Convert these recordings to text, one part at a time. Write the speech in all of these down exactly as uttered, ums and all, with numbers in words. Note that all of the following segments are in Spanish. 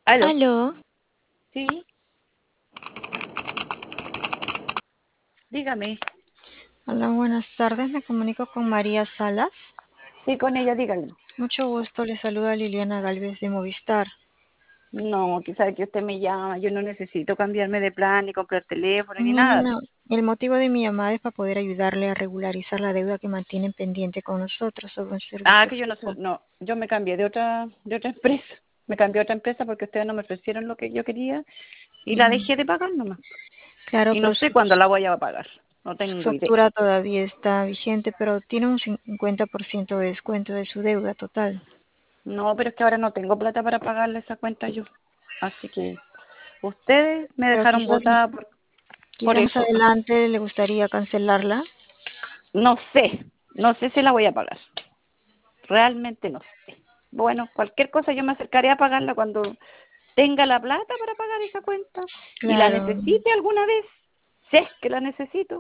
Aló, Aló, sí, dígame. hola, buenas tardes. Me comunico con María Salas. Sí, con ella, dígale. Mucho gusto, le saluda Liliana Galvez de Movistar. No, que sabe que usted me llama, yo no necesito cambiarme de plan, ni comprar teléfono, ni Mire, nada de no, eso. el motivo de mi llamada es para poder ayudarle a regularizar la deuda que mantienen pendiente con nosotros sobre un Ah, servicio que yo no sé, fijo. no, yo me cambié de otra, de otra empresa. Me cambié a otra empresa porque ustedes no me ofrecieron lo que yo quería y la Mm, dejé de pagar nomás. Claro, Y no pero sé su, cuándo la voy a pagar, no su tengo idea. factura todavía está vigente, pero tiene un cincuenta por ciento de descuento de su deuda total. No, pero es que ahora no tengo plata para pagarle esa cuenta yo. Así que ustedes me Pero dejaron quizás, botada por, por quizás más eso. adelante le gustaría cancelarla. No sé, no sé si la voy a pagar. Realmente no sé. Bueno, cualquier cosa yo me acercaré a pagarla cuando tenga la plata para pagar esa cuenta y la Claro, necesite alguna vez, si es que la necesito.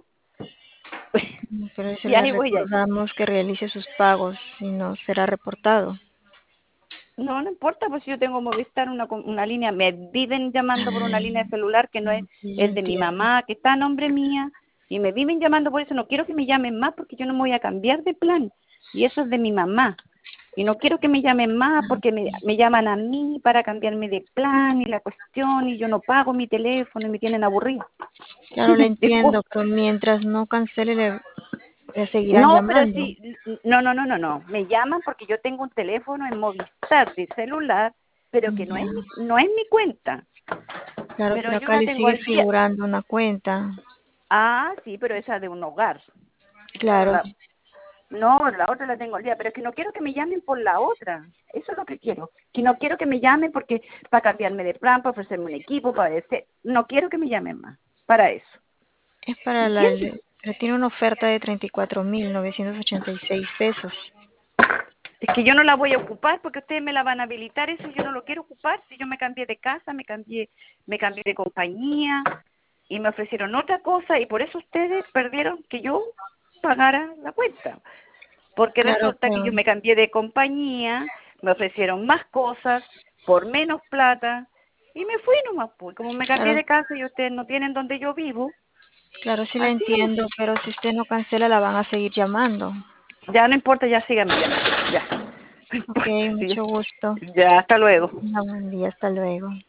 por eso Y le ahí voy a ir. recordamos que realice sus pagos, si no será reportado. No, no importa, pues si yo tengo Movistar, una, com- una línea, me viven llamando por una línea de celular que no es, Sí, yo es de mi entiendo. mamá, que está a nombre mía, y me viven llamando por eso. No quiero que me llamen más porque yo no me voy a cambiar de plan, y eso es de mi mamá. Y no quiero que me llamen más porque me, me llaman a mí para cambiarme de plan y la cuestión, y yo no pago mi teléfono y me tienen aburrida. Claro, le Disculpe. entiendo, pero mientras no cancele, le, le seguirán No, pero llamando. sí, no, no, no, no, no. Me llaman porque yo tengo un teléfono en Movistar de celular, pero que no es Ya. mi, no es mi cuenta. Claro, Pero pero yo acá la le tengo sigue al día. figurando una cuenta. Ah, sí, pero esa de un hogar. Pero Claro, la, no, la otra la tengo al día. Pero es que no quiero que me llamen por la otra. Eso es lo que quiero. Que no quiero que me llamen porque para cambiarme de plan, para ofrecerme un equipo, para decir, no quiero que me llamen más. Para eso. es para la... ¿Entiendes? le- pero tiene una oferta de treinta y cuatro mil novecientos ochenta y seis pesos. Es que yo no la voy a ocupar porque ustedes me la van a habilitar, eso yo no lo quiero ocupar. Si yo me cambié de casa, me cambié, me cambié de compañía y me ofrecieron otra cosa y por eso ustedes perdieron que yo pagara la cuenta. Porque Claro, resulta que pero, yo me cambié de compañía, me ofrecieron más cosas por menos plata y me fui nomás, pues. Como me cambié claro, de casa y ustedes no tienen donde yo vivo, claro, sí la así nomás. entiendo, pero si usted no cancela, la van a seguir llamando. Ya no importa, ya síganme llamando, ya. No Ok, importa, sí, mucho gusto. ya, hasta luego. Tenga buen día, hasta luego.